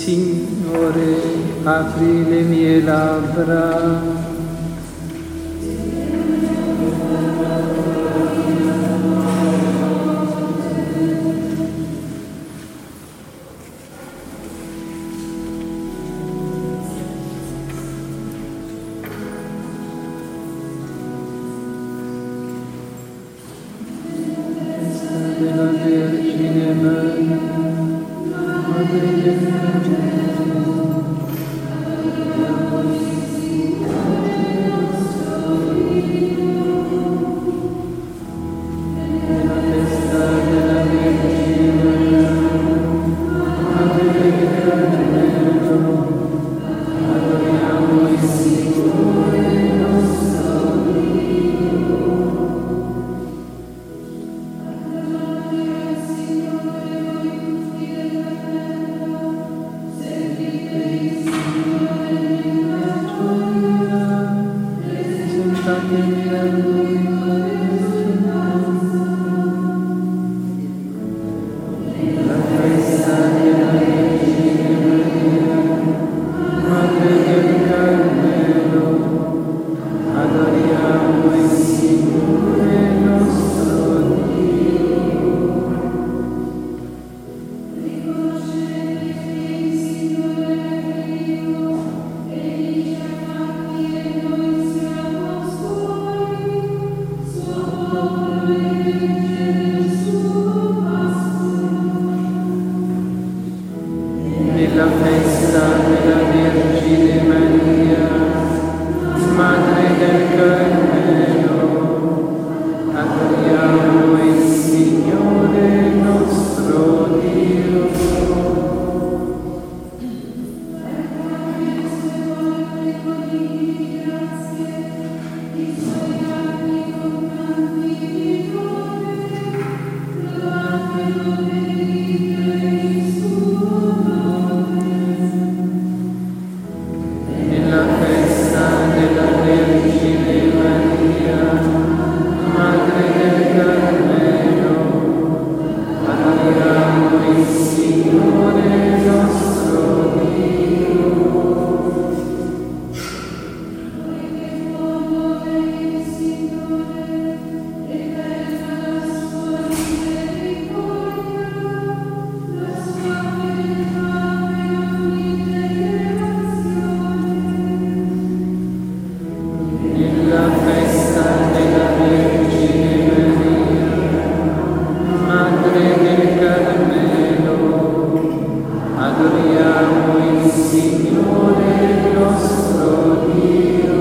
Signore, apri le mie labbra. Della Vergine Maria, Madre del nella festa della Vergine Madre del Carmelo, adoriamo il Signore nostro Dio. Nella festa della Vergine Maria, Madre del Carmelo, adoriamo il Signore nostro Dio. Nella festa della Vergine Maria, Madre del Carmelo, adoriamo il Signore nostro Dio. Nella festa della Vergine Maria, Madre del Carmelo, adoriamo il Signore nostro Dio.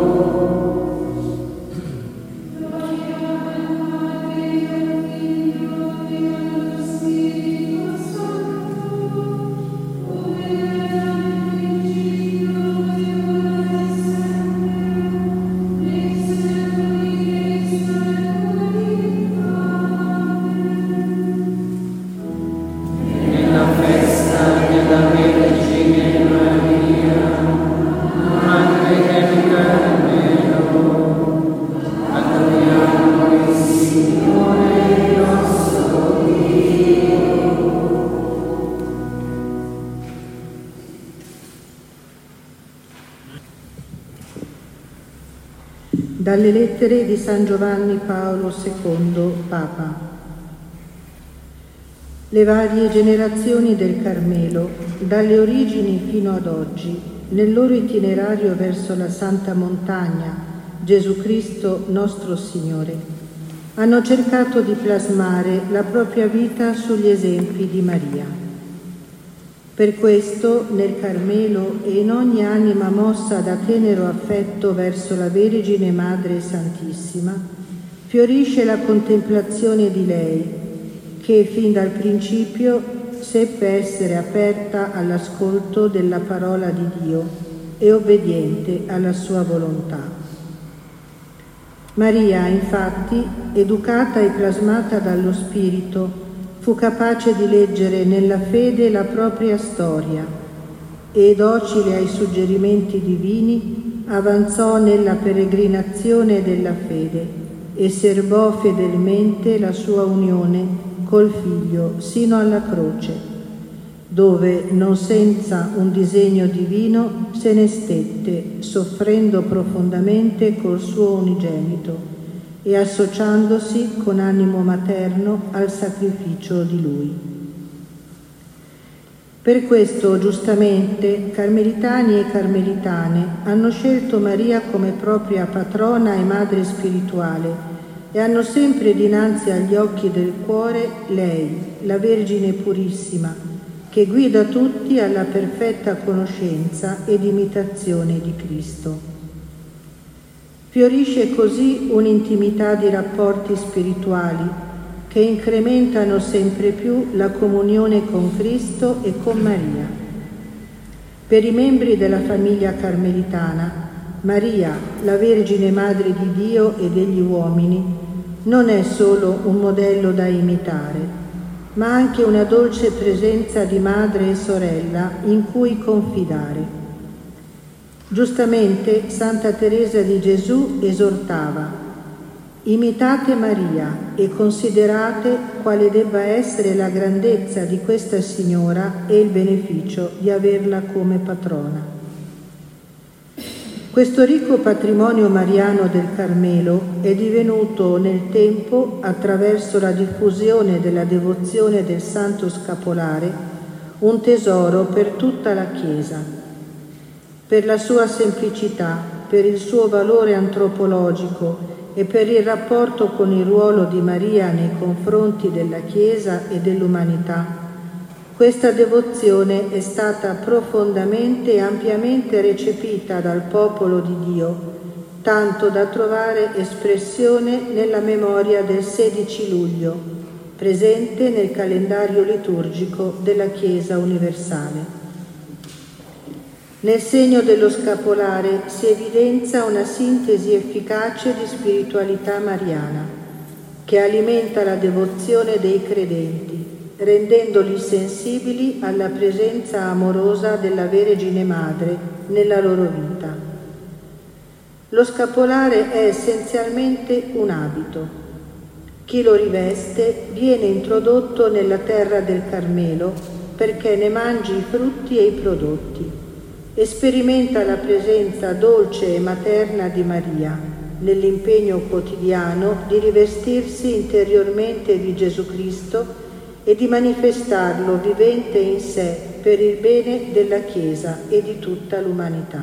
Nella festa della Vergine Maria, Madre del Carmelo, adoriamo il Signore nostro Dio. Dalle lettere di San Giovanni Paolo II, Papa. Le varie generazioni del Carmelo, dalle origini fino ad oggi, nel loro itinerario verso la Santa Montagna, Gesù Cristo nostro Signore, hanno cercato di plasmare la propria vita sugli esempi di Maria. Per questo, nel Carmelo e in ogni anima mossa da tenero affetto verso la Vergine Madre Santissima, fiorisce la contemplazione di lei, che fin dal principio seppe essere aperta all'ascolto della parola di Dio e obbediente alla sua volontà. Maria, infatti, educata e plasmata dallo Spirito, fu capace di leggere nella fede la propria storia e, docile ai suggerimenti divini, avanzò nella peregrinazione della fede e serbò fedelmente la sua unione col Figlio sino alla croce, dove, non senza un disegno divino, se ne stette, soffrendo profondamente col suo unigenito e associandosi con animo materno al sacrificio di Lui. Per questo, giustamente, carmelitani e carmelitane hanno scelto Maria come propria patrona e madre spirituale e hanno sempre dinanzi agli occhi del cuore lei, la Vergine Purissima, che guida tutti alla perfetta conoscenza ed imitazione di Cristo. Fiorisce così un'intimità di rapporti spirituali che incrementano sempre più la comunione con Cristo e con Maria. Per i membri della famiglia carmelitana, Maria, la Vergine Madre di Dio e degli uomini, non è solo un modello da imitare, ma anche una dolce presenza di madre e sorella in cui confidare. Giustamente Santa Teresa di Gesù esortava: imitate Maria e considerate quale debba essere la grandezza di questa Signora e il beneficio di averla come patrona. Questo ricco patrimonio mariano del Carmelo è divenuto nel tempo, attraverso la diffusione della devozione del Santo Scapolare, un tesoro per tutta la Chiesa. Per la sua semplicità, per il suo valore antropologico e per il rapporto con il ruolo di Maria nei confronti della Chiesa e dell'umanità, questa devozione è stata profondamente e ampiamente recepita dal popolo di Dio, tanto da trovare espressione nella memoria del 16 luglio, presente nel calendario liturgico della Chiesa universale. Nel segno dello scapolare si evidenzia una sintesi efficace di spiritualità mariana, che alimenta la devozione dei credenti, rendendoli sensibili alla presenza amorosa della Vergine Madre nella loro vita. Lo scapolare è essenzialmente un abito. Chi lo riveste viene introdotto nella terra del Carmelo perché ne mangi i frutti e i prodotti e sperimenta la presenza dolce e materna di Maria nell'impegno quotidiano di rivestirsi interiormente di Gesù Cristo e di manifestarlo vivente in sé per il bene della Chiesa e di tutta l'umanità.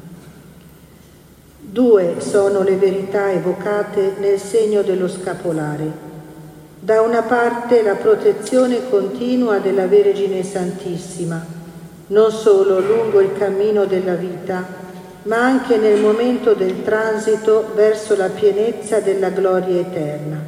Due sono le verità evocate nel segno dello scapolare. Da una parte la protezione continua della Vergine Santissima, non solo lungo il cammino della vita, ma anche nel momento del transito verso la pienezza della gloria eterna.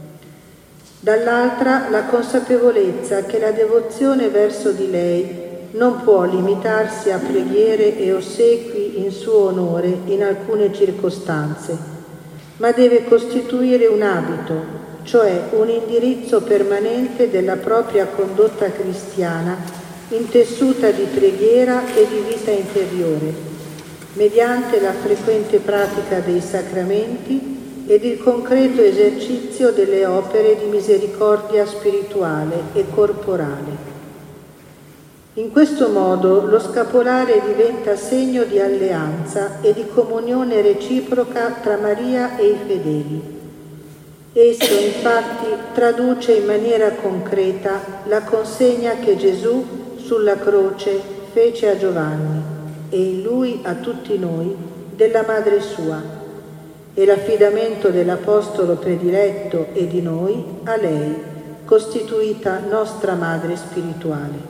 Dall'altra la consapevolezza che la devozione verso di lei non può limitarsi a preghiere e ossequi in suo onore in alcune circostanze, ma deve costituire un abito, cioè un indirizzo permanente della propria condotta cristiana, intessuta di preghiera e di vita interiore, mediante la frequente pratica dei sacramenti ed il concreto esercizio delle opere di misericordia spirituale e corporale. In questo modo lo scapolare diventa segno di alleanza e di comunione reciproca tra Maria e i fedeli. Esso infatti traduce in maniera concreta la consegna che Gesù sulla croce fece a Giovanni e in lui a tutti noi della Madre sua e l'affidamento dell'Apostolo prediletto e di noi a lei, costituita nostra Madre spirituale.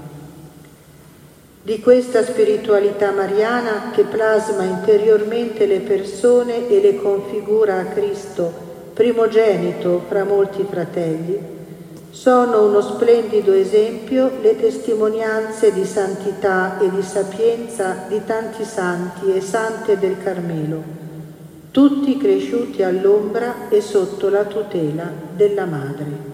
Di questa spiritualità mariana che plasma interiormente le persone e le configura a Cristo, primogenito fra molti fratelli, sono uno splendido esempio le testimonianze di santità e di sapienza di tanti santi e sante del Carmelo, tutti cresciuti all'ombra e sotto la tutela della Madre.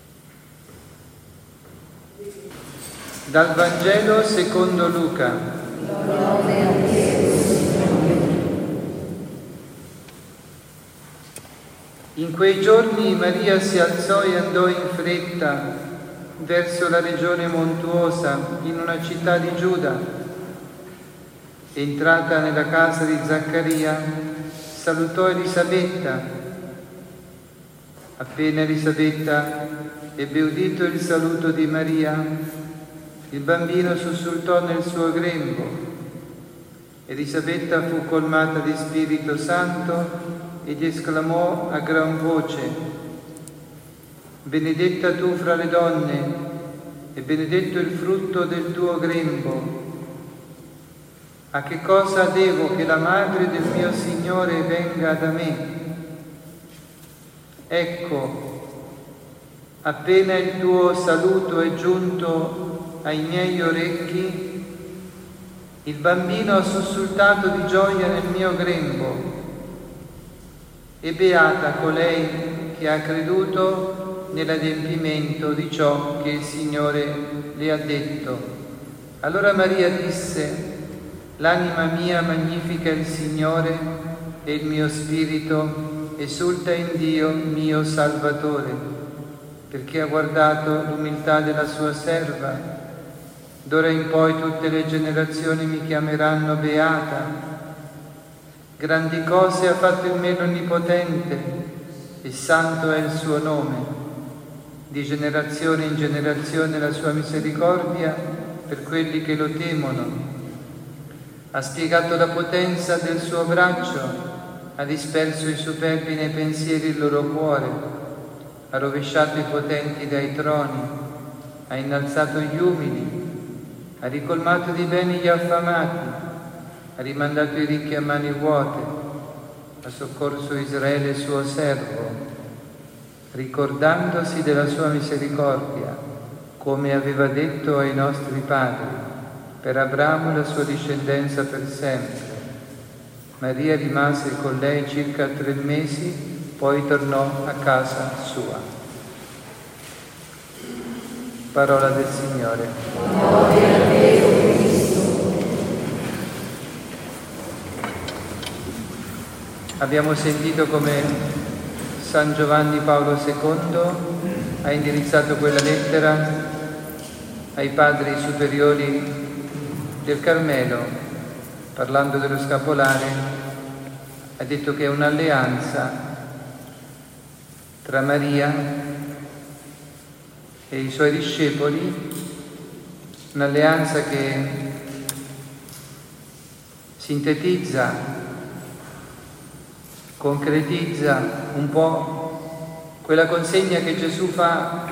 Dal Vangelo secondo Luca. In quei giorni Maria si alzò e andò in fretta verso la regione montuosa in una città di Giuda. Entrata nella casa di Zaccaria, salutò Elisabetta. Appena Elisabetta ebbe udito il saluto di Maria, il bambino sussultò nel suo grembo. Elisabetta fu colmata di Spirito Santo ed esclamò a gran voce: benedetta tu fra le donne e benedetto il frutto del tuo grembo. A che cosa devo che la madre del mio Signore venga da me? Ecco, appena il tuo saluto è giunto ai miei orecchi, il bambino ha sussultato di gioia nel mio grembo. E beata colei che ha creduto nell'adempimento di ciò che il Signore le ha detto. Allora Maria disse: l'anima mia magnifica il Signore e il mio spirito esulta in Dio mio Salvatore, perché ha guardato l'umiltà della sua serva. D'ora in poi tutte le generazioni mi chiameranno beata. Grandi cose ha fatto in me l'Onnipotente e santo è il suo nome. Di generazione in generazione la sua misericordia per quelli che lo temono. Ha spiegato la potenza del suo braccio, ha disperso i superbi nei pensieri il loro cuore, ha rovesciato i potenti dai troni, ha innalzato gli umili, ha ricolmato di beni gli affamati, ha rimandato i ricchi a mani vuote, ha soccorso Israele suo servo, ricordandosi della sua misericordia, come aveva detto ai nostri padri, per Abramo e la sua discendenza per sempre. Maria rimase con lei circa 3 mesi, poi tornò a casa sua. Parola del Signore. Gloria a te, o Cristo. Abbiamo sentito come San Giovanni Paolo II ha indirizzato quella lettera ai padri superiori del Carmelo, parlando dello scapolare, ha detto che è un'alleanza tra Maria e i suoi discepoli, un'alleanza che sintetizza, concretizza un po' quella consegna che Gesù fa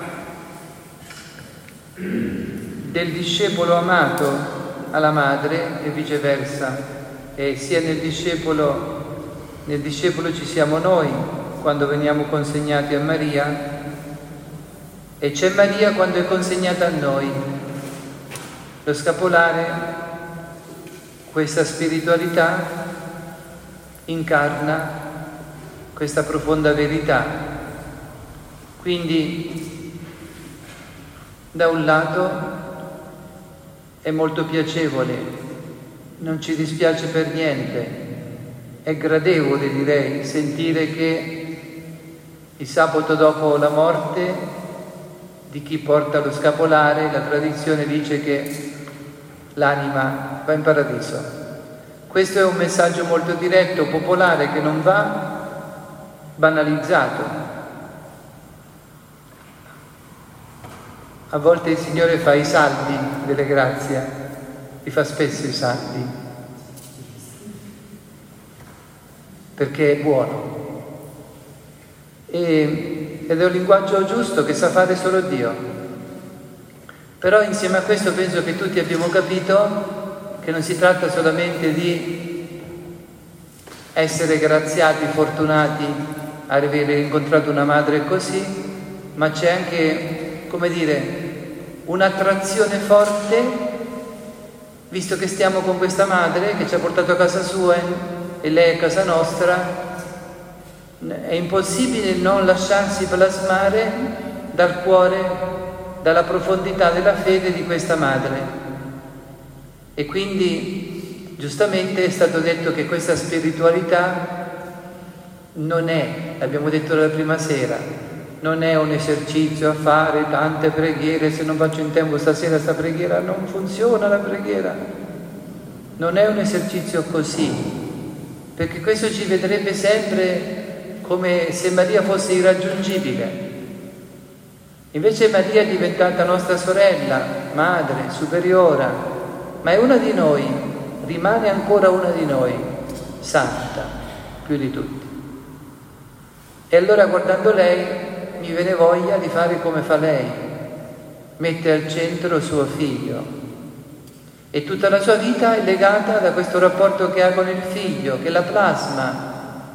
del discepolo amato alla madre e viceversa, e sia nel discepolo ci siamo noi quando veniamo consegnati a Maria, e c'è Maria quando è consegnata a noi. Lo scapolare, questa spiritualità, incarna questa profonda verità. Quindi, da un lato, è molto piacevole, non ci dispiace per niente, è gradevole, direi, sentire che il sabato dopo la morte di chi porta lo scapolare, la tradizione dice che l'anima va in paradiso. Questo è un messaggio molto diretto, popolare, che non va banalizzato. A volte il Signore fa i saldi delle grazie, li fa spesso i saldi, perché è buono. Ed è un linguaggio giusto che sa fare solo Dio. Però insieme a questo penso che tutti abbiamo capito che non si tratta solamente di essere graziati, fortunati, aver incontrato una madre così, ma c'è anche, come dire, un'attrazione forte, visto che stiamo con questa madre che ci ha portato a casa sua e lei è a casa nostra, è impossibile non lasciarsi plasmare dal cuore, dalla profondità della fede di questa madre. E quindi giustamente è stato detto che questa spiritualità non è l'abbiamo detto la prima sera, non è un esercizio a fare tante preghiere, se non faccio in tempo stasera sta preghiera non funziona la preghiera. Non è un esercizio così, perché questo ci vedrebbe sempre come se Maria fosse irraggiungibile. Invece Maria è diventata nostra sorella, madre, superiora, ma è una di noi, rimane ancora una di noi, santa, più di tutti. E allora guardando lei mi viene voglia di fare come fa lei, mette al centro suo figlio. E tutta la sua vita è legata da questo rapporto che ha con il figlio, che la plasma,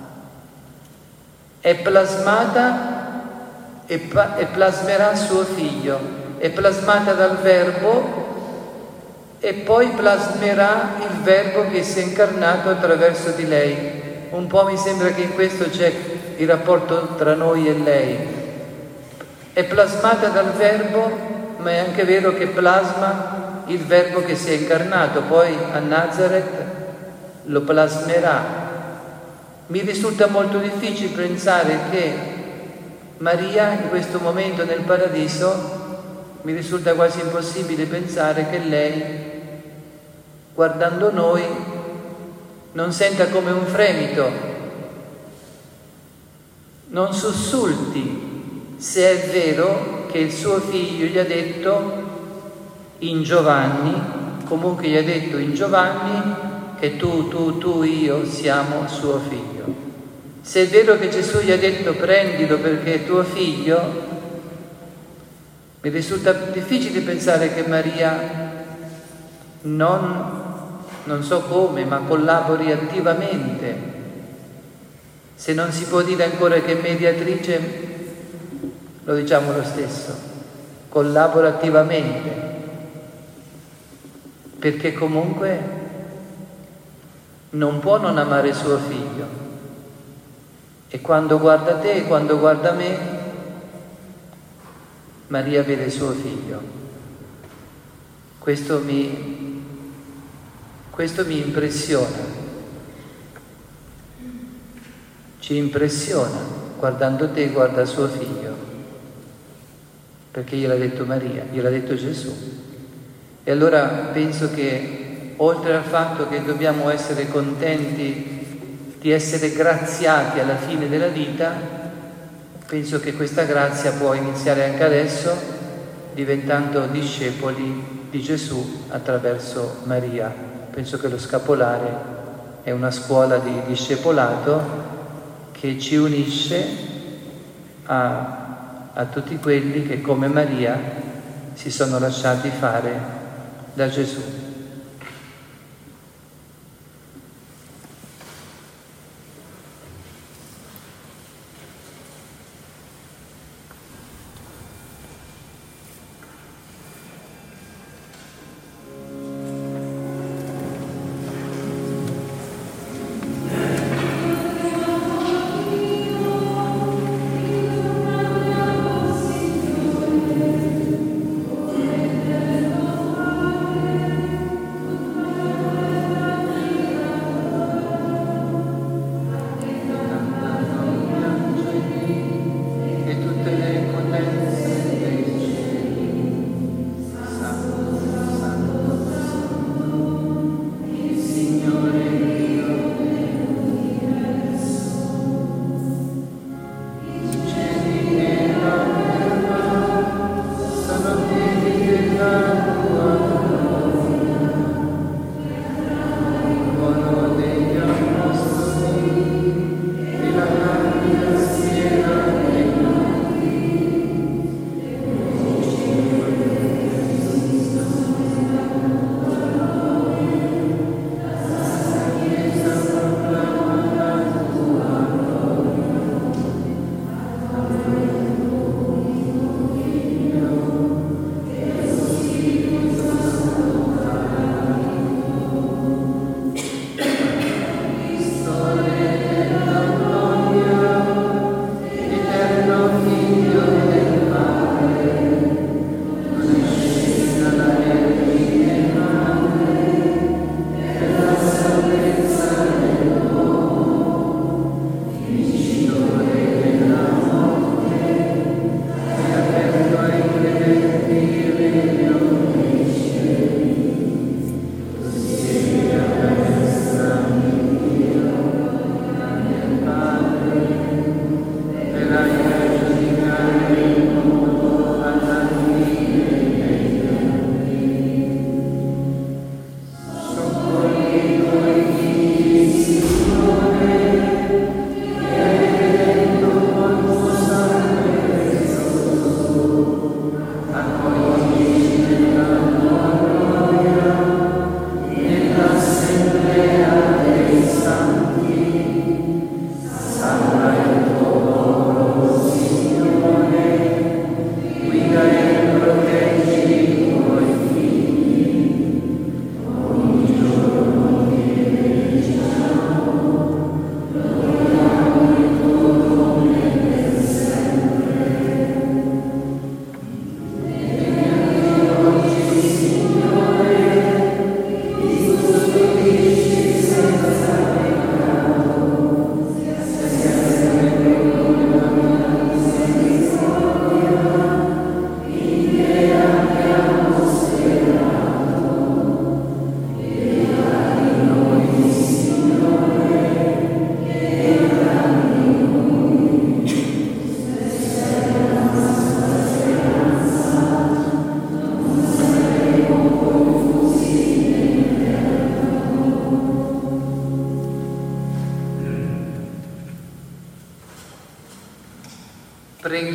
è plasmata e plasmerà suo figlio, è plasmata dal Verbo e poi plasmerà il Verbo che si è incarnato attraverso di lei. Un po' mi sembra che in questo c'è il rapporto tra noi e lei. È plasmata dal Verbo, ma è anche vero che plasma il Verbo che si è incarnato, poi a Nazareth lo plasmerà. Mi risulta molto difficile pensare che Maria in questo momento nel paradiso, mi risulta quasi impossibile pensare che lei, guardando noi, non senta come un fremito, non sussulti se è vero che il suo figlio gli ha detto in Giovanni, comunque gli ha detto in Giovanni che tu, io siamo suo figlio. Se è vero che Gesù gli ha detto prendilo perché è tuo figlio, mi risulta difficile pensare che Maria non so come, ma collabori attivamente. Se non si può dire ancora che è mediatrice, lo diciamo lo stesso, collabora attivamente, perché comunque non può non amare suo figlio. E quando guarda te e quando guarda me, Maria vede suo figlio. Questo mi impressiona. Ci impressiona. Guardando te guarda suo figlio. Perché gliel'ha detto Maria, gliel'ha detto Gesù. E allora penso che oltre al fatto che dobbiamo essere contenti di essere graziati alla fine della vita, penso che questa grazia può iniziare anche adesso, diventando discepoli di Gesù attraverso Maria. Penso che lo scapolare è una scuola di discepolato che ci unisce a tutti quelli che come Maria si sono lasciati fare da Gesù.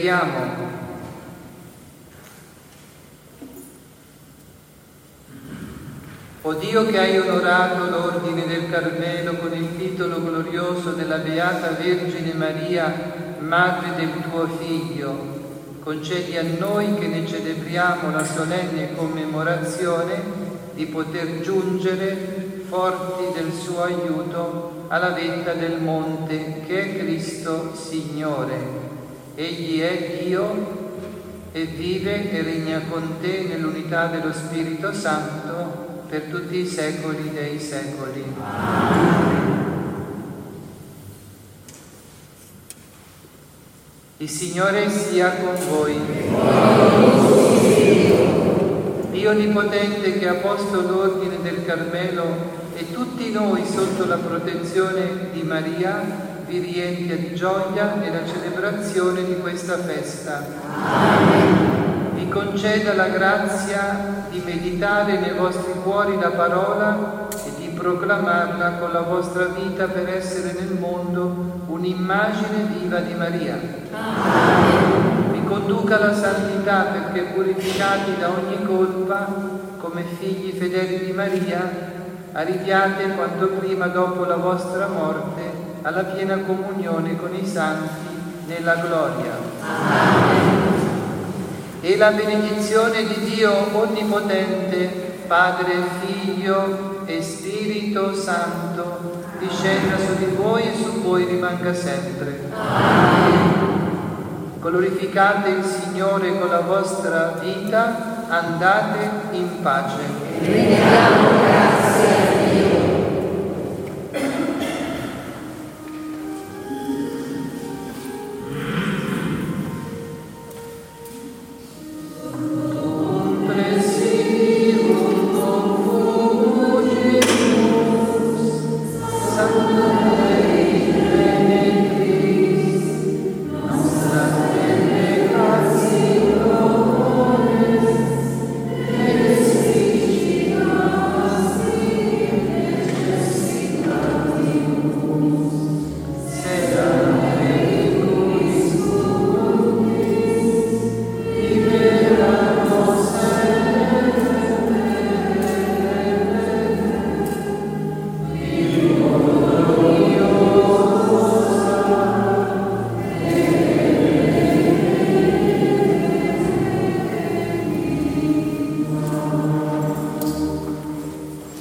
Preghiamo. O Dio, che hai onorato l'ordine del Carmelo con il titolo glorioso della Beata Vergine Maria, Madre del tuo Figlio, concedi a noi che ne celebriamo la solenne commemorazione di poter giungere, forti del suo aiuto, alla vetta del monte che è Cristo Signore. Egli è Dio e vive e regna con te nell'unità dello Spirito Santo per tutti i secoli dei secoli. Il Signore sia con voi. Dio Onnipotente, che ha posto l'ordine del Carmelo e tutti noi sotto la protezione di Maria, vi riempia di gioia nella celebrazione di questa festa. Vi conceda la grazia di meditare nei vostri cuori la parola e di proclamarla con la vostra vita per essere nel mondo un'immagine viva di Maria. Vi conduca alla santità perché, purificati da ogni colpa, come figli fedeli di Maria, arriviate quanto prima dopo la vostra morte alla piena comunione con i santi nella gloria. E la benedizione di Dio Onnipotente, Padre, Figlio e Spirito Santo, discenda su di voi e su voi rimanga sempre. Glorificate il Signore con la vostra vita, andate in pace. Rendiamo grazie.